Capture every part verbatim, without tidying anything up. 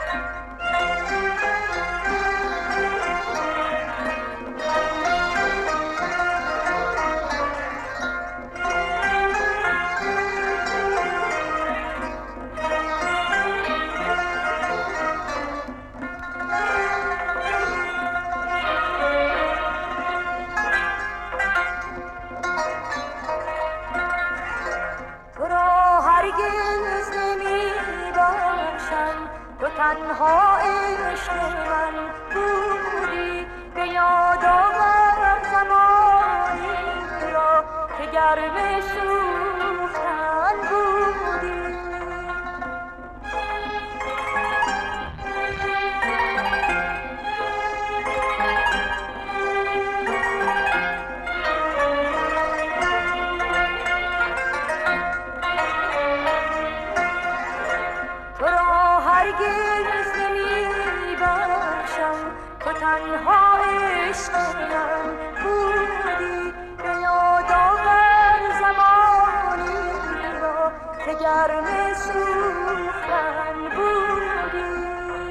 تنها عشق من بودی، به یاد آور زمانی را که گرم سوختن بودی. تو را هرگز نمی‌بخشم، تو تنها عشق من بودی، به یاد آور زمانی را که گرم سوختن بودی.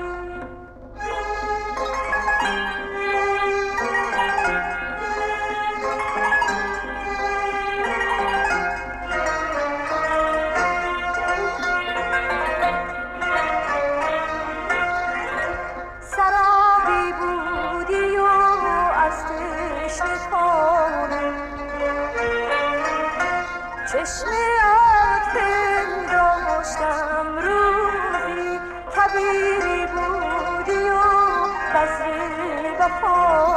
سرابی بودی و از تشنه خانه، چشمه‌ات پنداشتم روزی، کبیری بودی و بذر وفا.